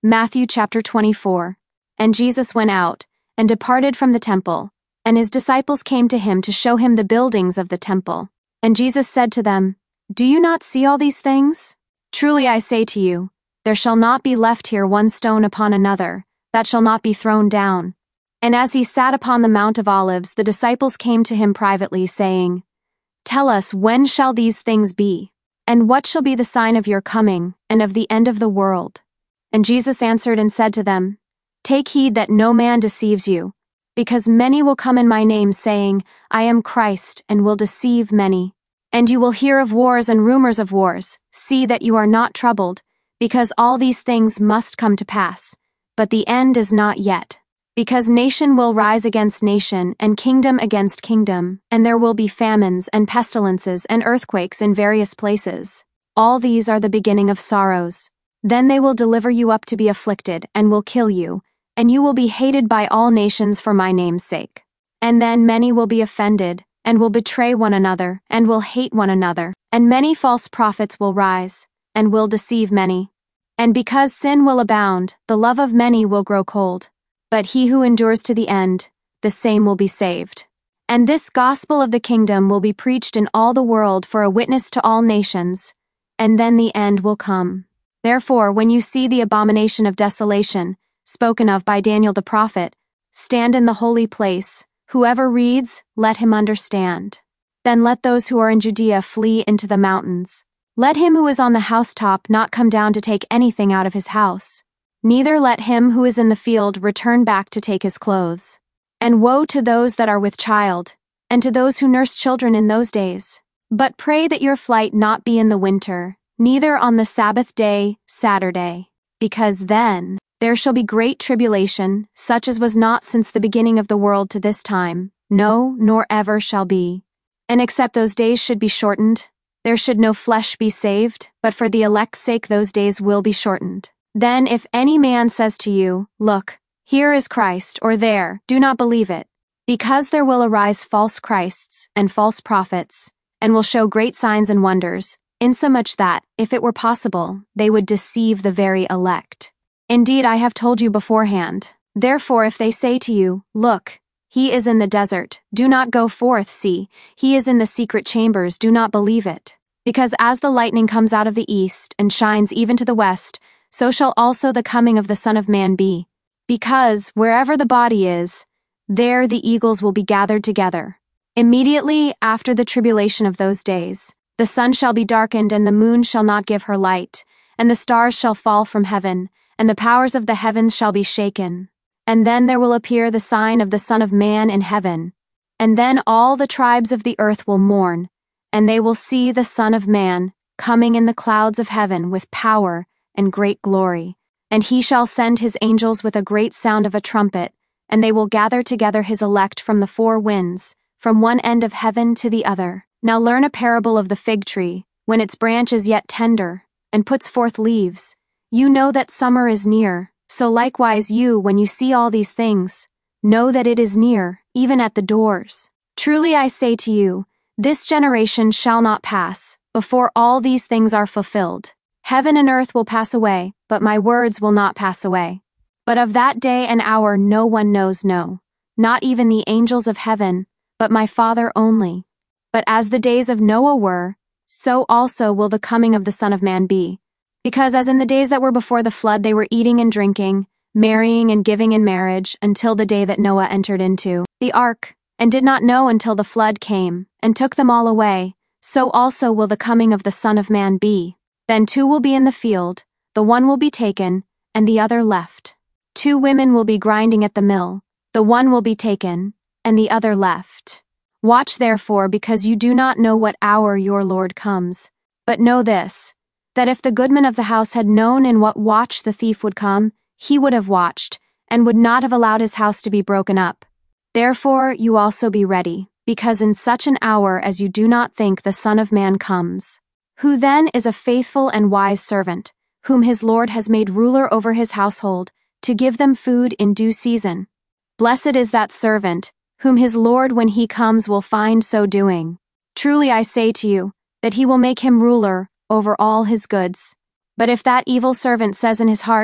Matthew chapter 24. And Jesus went out, and departed from the temple, and his disciples came to him to show him the buildings of the temple. And Jesus said to them, Do you not see all these things? Truly I say to you, there shall not be left here one stone upon another, that shall not be thrown down. And as he sat upon the Mount of Olives, the disciples came to him privately, saying, Tell us, when shall these things be? And what shall be the sign of your coming, and of the end of the world? And Jesus answered and said to them, Take heed that no man deceives you, because many will come in my name, saying, I am Christ, and will deceive many. And you will hear of wars and rumors of wars. See that you are not troubled, because all these things must come to pass, but the end is not yet. Because nation will rise against nation, and kingdom against kingdom, and there will be famines and pestilences and earthquakes in various places. All these are the beginning of sorrows. Then they will deliver you up to be afflicted, and will kill you, and you will be hated by all nations for my name's sake. And then many will be offended, and will betray one another, and will hate one another, and many false prophets will rise, and will deceive many. And because sin will abound, the love of many will grow cold. But he who endures to the end, the same will be saved. And this gospel of the kingdom will be preached in all the world for a witness to all nations, and then the end will come. Therefore, when you see the abomination of desolation, spoken of by Daniel the prophet, stand in the holy place. Whoever reads, let him understand. Then let those who are in Judea flee into the mountains. Let him who is on the housetop not come down to take anything out of his house. Neither let him who is in the field return back to take his clothes. And woe to those that are with child, and to those who nurse children in those days. But pray that your flight not be in the winter, neither on the Sabbath day, Saturday. Because then there shall be great tribulation, such as was not since the beginning of the world to this time, no, nor ever shall be. And except those days should be shortened, there should no flesh be saved, but for the elect's sake those days will be shortened. Then if any man says to you, Look, here is Christ, or there, do not believe it. Because there will arise false Christs and false prophets, and will show great signs and wonders, insomuch that, if it were possible, they would deceive the very elect. Indeed, I have told you beforehand. Therefore if they say to you, Look, he is in the desert, do not go forth, see, he is in the secret chambers, do not believe it. Because as the lightning comes out of the east, and shines even to the west, so shall also the coming of the Son of Man be. Because, wherever the body is, there the eagles will be gathered together. Immediately after the tribulation of those days, the sun shall be darkened, and the moon shall not give her light, and the stars shall fall from heaven, and the powers of the heavens shall be shaken. And then there will appear the sign of the Son of Man in heaven. And then all the tribes of the earth will mourn, and they will see the Son of Man coming in the clouds of heaven with power and great glory. And he shall send his angels with a great sound of a trumpet, and they will gather together his elect from the four winds, from one end of heaven to the other. Now learn a parable of the fig tree, when its branch is yet tender, and puts forth leaves. You know that summer is near, so likewise you, when you see all these things, know that it is near, even at the doors. Truly I say to you, this generation shall not pass, before all these things are fulfilled. Heaven and earth will pass away, but my words will not pass away. But of that day and hour no one knows, no, not even the angels of heaven, but my Father only. But as the days of Noah were, so also will the coming of the Son of Man be. Because as in the days that were before the flood they were eating and drinking, marrying and giving in marriage, until the day that Noah entered into the ark, and did not know until the flood came, and took them all away, so also will the coming of the Son of Man be. Then two will be in the field, the one will be taken, and the other left. Two women will be grinding at the mill, the one will be taken, and the other left. Watch therefore, because you do not know what hour your Lord comes. But know this, that if the goodman of the house had known in what watch the thief would come, he would have watched, and would not have allowed his house to be broken up. Therefore you also be ready, because in such an hour as you do not think the Son of Man comes. Who then is a faithful and wise servant, whom his Lord has made ruler over his household, to give them food in due season? Blessed is that servant, whom his Lord when he comes will find so doing. Truly I say to you, that he will make him ruler over all his goods. But if that evil servant says in his heart,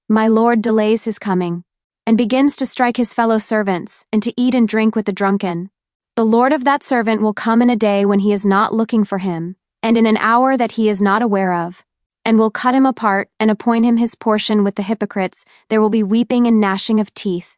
My lord delays his coming, and begins to strike his fellow servants, and to eat and drink with the drunken. The lord of that servant will come in a day when he is not looking for him, and in an hour that he is not aware of, and will cut him apart and appoint him his portion with the hypocrites. There will be weeping and gnashing of teeth.